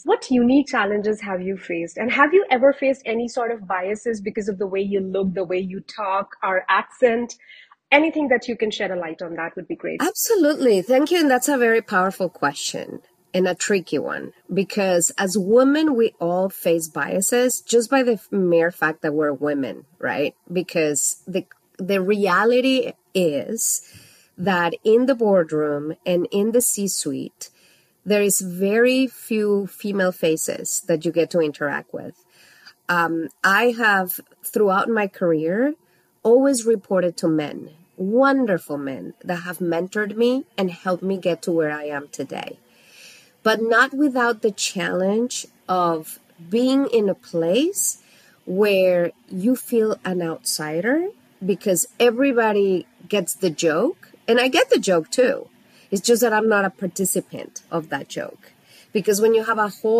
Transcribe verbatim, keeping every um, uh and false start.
What unique challenges have you faced? And have you ever faced any sort of biases because of the way you look, the way you talk, our accent? Anything that you can shed a light on that would be great. Absolutely. Thank you. And that's a very powerful question and a tricky one because as women, we all face biases just by the mere fact that we're women, right? Because the the reality is that in the boardroom and in the C-suite, there is very few female faces that you get to interact with. Um, I have, throughout my career, always reported to men, wonderful men that have mentored me and helped me get to where I am today. But not without the challenge of being in a place where you feel an outsider because everybody gets the joke. And I get the joke too. It's just that I'm not a participant of that joke. Because when you have a whole